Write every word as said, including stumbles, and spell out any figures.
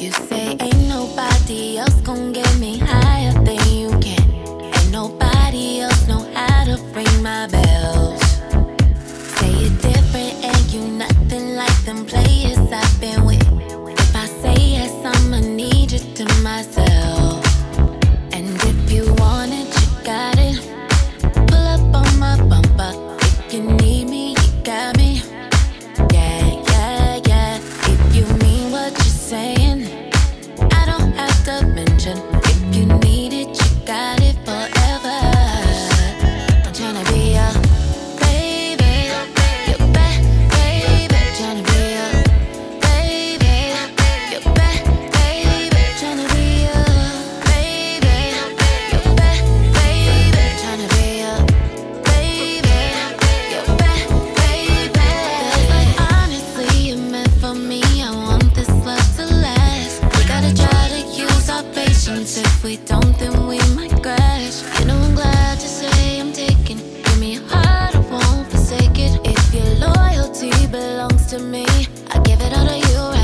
You say ain't nobody else gon' get me higher than you can. Ain't nobody else know how to ring my bells. Say it different and you nothing like them players I've been with. If I say yes, I'ma need you to myself. And if you want it, you got it. Pull up on my bumper. If you need me, you got me. Yeah, yeah, yeah. If you mean what you're saying, I don't have to mention. If you need it, you got it forever. I'm tryna be your baby, your bad baby. Tryna be your baby, your bad baby. Tryna be your baby, your bad baby. Tryna be your baby, your bad baby. Feels like honestly you're meant for me. I want this love to last. We gotta try to use our patience. If we don't, then we might crash. You know I'm glad to say I'm taking. Give me your heart, I won't forsake it. If your loyalty belongs to me, I give it all to you right